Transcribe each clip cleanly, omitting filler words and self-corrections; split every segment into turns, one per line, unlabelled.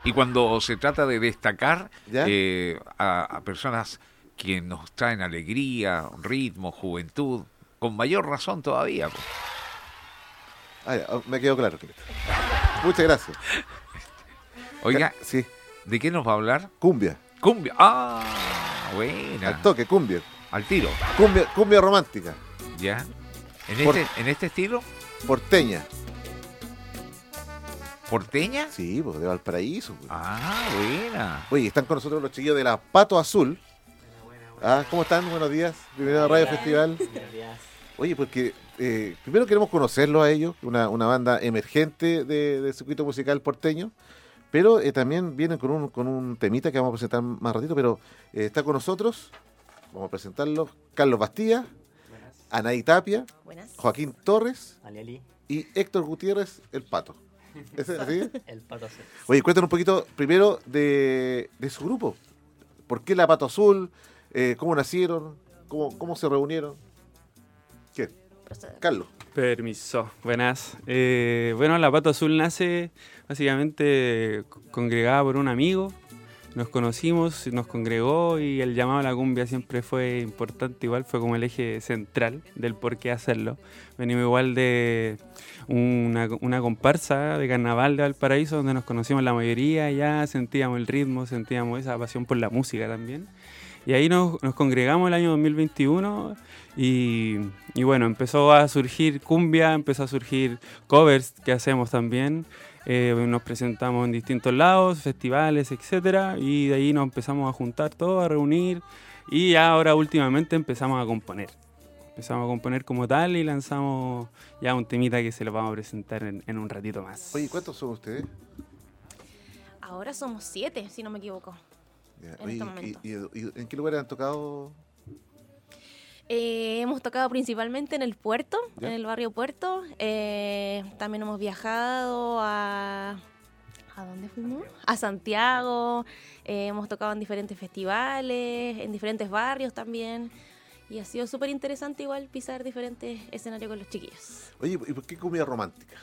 Y cuando se trata de destacar
¿Ya?
a personas que nos traen alegría, ritmo, juventud, con mayor razón todavía, po.
Ah, ya, me quedó claro. Muchas gracias.
Oiga,
Sí,
¿de qué nos va a hablar?
cumbia.
Cumbia. Ah,
Al
buena.
toque, cumbia.
Al tiro.
Cumbia romántica.
¿Ya?
Por-
En este estilo?
Porteña.
¿Porteña?
Sí, pues de Valparaíso. Pues.
Ah, buena.
Oye, están con nosotros los chiquillos de la Pato Azul. ¿Cómo están? Buenos días. Bienvenido a Radio Festival. Oye, porque primero queremos conocerlos a ellos, una banda emergente del circuito musical porteño, pero también vienen con un temita que vamos a presentar más ratito, pero está con nosotros, vamos a presentarlos, Carlos Bastía, Anaí Tapia,
Buenas.
Joaquín Torres
Aliali,
y Héctor Gutiérrez, el Pato. ¿Es así?
el pato azul.
Oye, cuéntanos un poquito primero de su grupo. ¿Por qué la Pato Azul? ¿Cómo nacieron? ¿Cómo se reunieron? ¿Qué?
Procede.
Carlos.
Permiso, buenas. Bueno, la Pato Azul nace básicamente congregada por un amigo. Nos conocimos, nos congregó y el llamado a la cumbia siempre fue importante, igual fue como el eje central del por qué hacerlo. Venimos igual de una comparsa de carnaval de Valparaíso donde nos conocimos la mayoría, ya sentíamos el ritmo, sentíamos esa pasión por la música también. Y ahí nos congregamos el año 2021 y bueno, empezó a surgir cumbia, empezó a surgir covers que hacemos también. Nos presentamos en distintos lados, festivales, etcétera, y de ahí nos empezamos a juntar todos, a reunir y ya ahora últimamente empezamos a componer. Empezamos a componer como tal y lanzamos ya un temita que se lo vamos a presentar en un ratito más.
Oye, ¿cuántos son ustedes?
Ahora somos 7, si no me equivoco.
Ya,
En este momento.
¿Y en qué lugares han tocado?
Hemos tocado principalmente en el puerto,
¿Ya?
en el barrio Puerto. También hemos viajado a... ¿A dónde fuimos? A Santiago. Hemos tocado en diferentes festivales, en diferentes barrios también. Y ha sido súper interesante igual pisar diferentes escenarios con los chiquillos.
Oye, ¿y por qué cumbia romántica?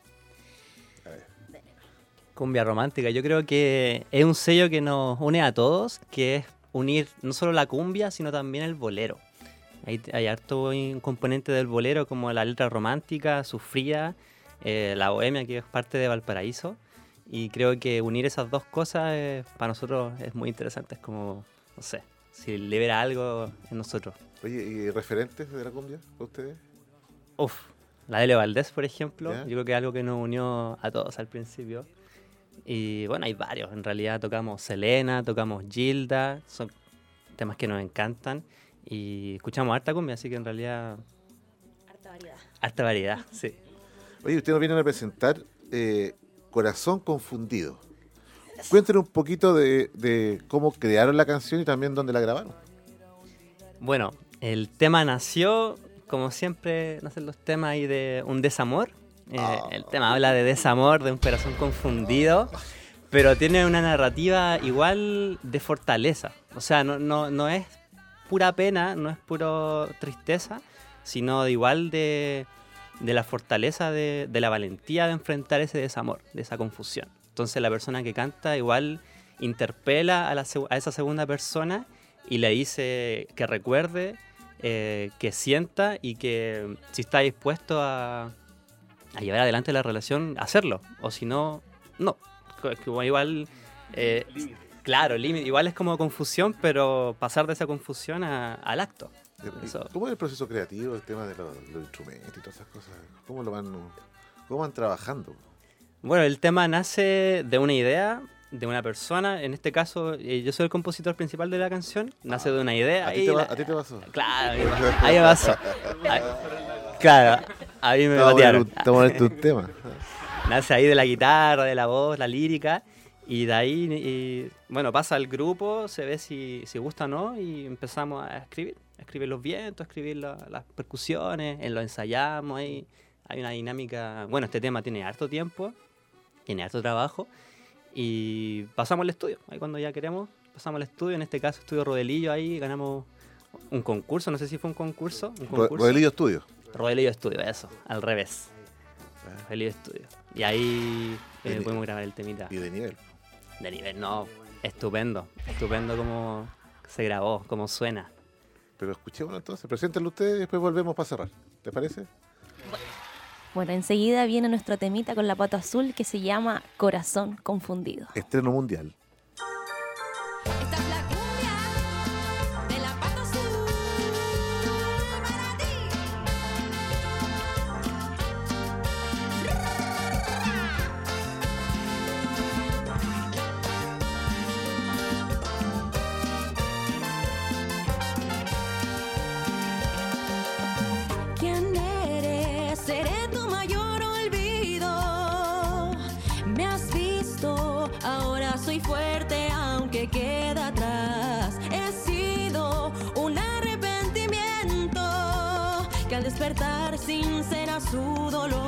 A ver.
Cumbia romántica, yo creo que es un sello que nos une a todos, que es unir no solo la cumbia, sino también el bolero. Hay harto un componente del bolero como la letra romántica, sufrida, la bohemia que es parte de Valparaíso. Y creo que unir esas dos cosas para nosotros es muy interesante. Es como, no sé, si libera algo en nosotros.
Oye, ¿y referentes de la cumbia para ustedes?
Uf, la de Leo Valdés, por ejemplo,
¿Ya?
yo creo que es algo que nos unió a todos al principio. Y bueno, hay varios. En realidad tocamos Selena, tocamos Gilda, son temas que nos encantan. Y escuchamos harta cumbia, así que en realidad
Harta variedad.
harta variedad, sí.
Oye, ustedes nos vienen a presentar Corazón Confundido. Cuéntenos un poquito de cómo crearon la canción y también dónde la grabaron.
Bueno, el tema nació, como siempre nacen los temas ahí de un desamor. El tema habla de desamor, de un corazón confundido, pero tiene una narrativa igual de fortaleza. O sea, no es pura pena, no es puro tristeza, sino de igual de la fortaleza, de la valentía de enfrentar ese desamor, de esa confusión. Entonces la persona que canta igual interpela a esa segunda persona y le dice que recuerde, que sienta y que si está dispuesto a llevar adelante la relación, hacerlo. O si no, no. Como igual, claro, límite. Igual es como confusión, pero pasar de esa confusión al acto. Eso.
¿Cómo es el proceso creativo, el tema de los instrumentos y todas esas cosas? ¿Cómo van trabajando?
Bueno, el tema nace de una idea, de una persona. En este caso, yo soy el compositor principal de la canción. Nace de una idea.
¿A ti te pasó?
Claro, ahí me pasó. Claro, a mí me patearon.
Estamos en un tema.
Nace ahí de la guitarra, de la voz, la lírica. Y de ahí, bueno, pasa al grupo, se ve si gusta o no. Y empezamos a escribir los vientos, a escribir las percusiones. Lo ensayamos ahí. Hay una dinámica. Bueno, este tema tiene harto tiempo, tiene harto trabajo. Y pasamos al estudio. Ahí cuando ya queremos, pasamos al estudio. En este caso, Estudio Rodelillo. Ahí ganamos un concurso. No sé si fue un concurso.
Rodelillo Estudio.
Rodelillo Estudio, eso. Al revés. Rodelillo Estudio. Y ahí pudimos grabar el temita.
Y de nivel.
De nivel, no, estupendo como se grabó, como suena.
Pero escuchémoslo entonces, preséntenlo ustedes y después volvemos para cerrar. ¿Te parece?
Bueno, enseguida viene nuestro temita con la Pato Azul que se llama Corazón Confundido.
Estreno mundial.
Esta es la cumbia de la Pato Azul para ti. ¿Quién eres? Seré tu mayor olvido. Me has visto, ahora soy fuerte aunque queda atrás. He sido un arrepentimiento que al despertar sincera su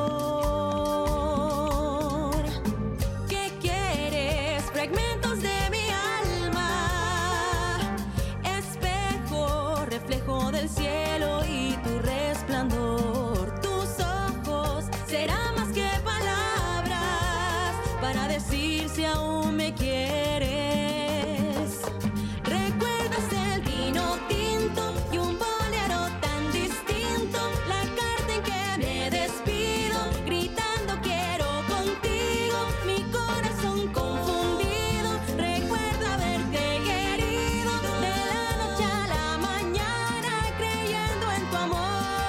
dolor. ¿Qué quieres? Fragmentos de mi alma, espejo, reflejo del cielo y tu resplandor. Tus ojos serán más que palabras para decir si aún me quieres. ¿Recuerdas el vino tinto y un bolero tan distinto? La carta en que me despido, gritando quiero contigo. Mi corazón confundido recuerda haberte querido. De la noche a la mañana creyendo en tu amor.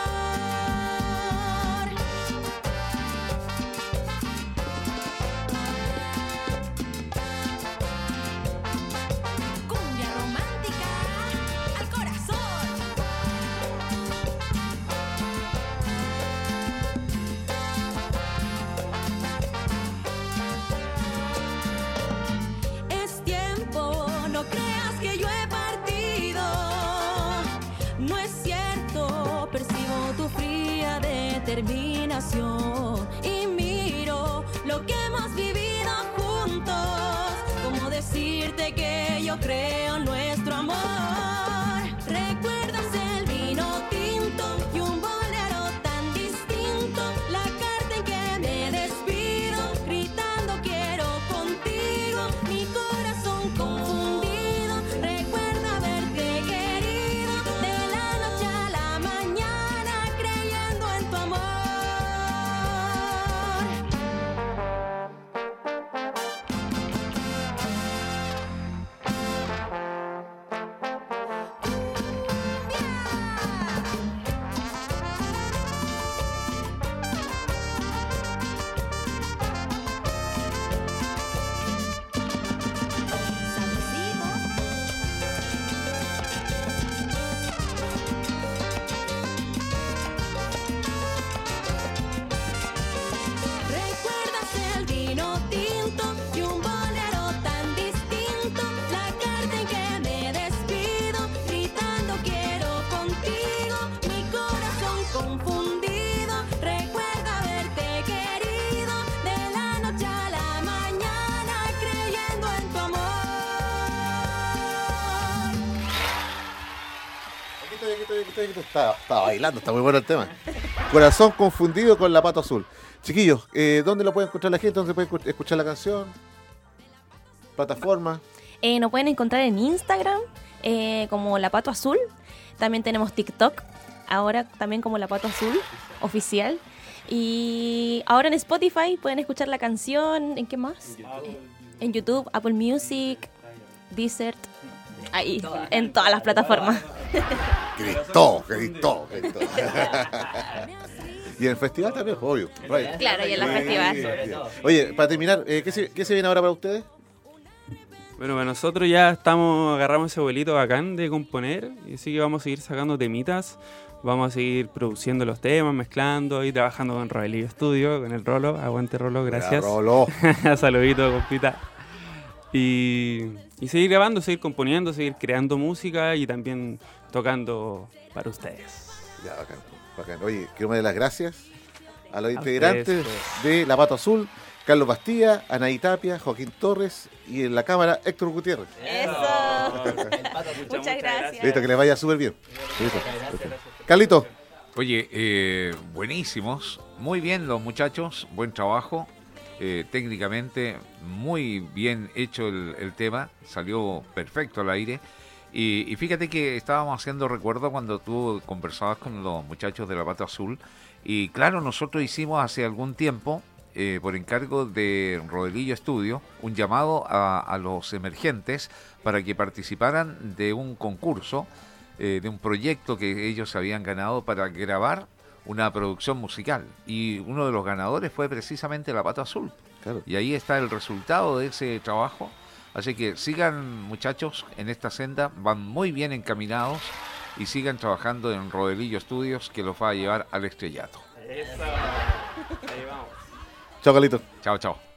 Cumbia romántica al corazón. Es tiempo, no creas que yo he partido. No es cierto, percibo tu fría determinación y miro lo que hemos vivido juntos. ¿Cómo decirte que yo creo en nuestro amor? ¿Recuerdas el vino tinto y un bolero tan distinto? La carta en que me despido, gritando quiero contigo. Mi corazón confundido recuerda haberte querido. De la noche a la mañana creyendo en tu amor. ¿Recuerdas el vino tinto y un bolero tan distinto? La carta en que me despido, gritando quiero contigo. Mi corazón confundido recuerda haberte querido. De la noche a la mañana creyendo en tu amor.
Aquí estoy. Está bailando, está muy bueno el tema. Corazón confundido con la Pato Azul. Chiquillos, ¿dónde lo puede encontrar la gente? ¿Dónde puede escuchar la canción? ¿Plataforma?
Nos pueden encontrar en Instagram como La Pato Azul. También tenemos TikTok, ahora también como La Pato Azul oficial. Y ahora en Spotify pueden escuchar la canción. ¿En qué más? En YouTube, Apple Music, Deezer. Ahí, en todas las plataformas.
Gritó. Y en el festival también, obvio. Right.
Claro, y en la festival.
Oye, para terminar, ¿qué se viene ahora para ustedes?
Bueno, para nosotros ya agarramos ese vuelito bacán de componer, y así que vamos a seguir sacando temitas, vamos a seguir produciendo los temas, mezclando y trabajando con Rogelio Studio, con el Rolo. Aguante Rolo, gracias.
Rolo.
Saludito, compita. Y seguir grabando, seguir componiendo, seguir creando música y también tocando para ustedes.
Ya, bacán. Oye, quiero darle las gracias a los integrantes de La Pato Azul, Carlos Bastía, Anaí Tapia, Joaquín Torres y en la cámara Héctor Gutiérrez.
Eso. Muchas gracias.
Listo, que les vaya súper bien. Listo. Carlito.
Oye, buenísimos. Muy bien los muchachos. Buen trabajo. técnicamente muy bien hecho el tema, salió perfecto al aire. Y fíjate que estábamos haciendo recuerdo cuando tú conversabas con los muchachos de la Pata Azul. Y claro, nosotros hicimos hace algún tiempo, por encargo de Rodelillo Estudio, un llamado a los emergentes para que participaran de un concurso, de un proyecto que ellos habían ganado para grabar una producción musical. Y uno de los ganadores fue precisamente la Pata Azul.
Claro.
Y ahí está el resultado de ese trabajo. Así que sigan, muchachos, en esta senda, van muy bien encaminados y sigan trabajando en Rodelillo Estudios, que los va a llevar al estrellato.
Ahí vamos.
Chao, Carlitos.
Chao, chao.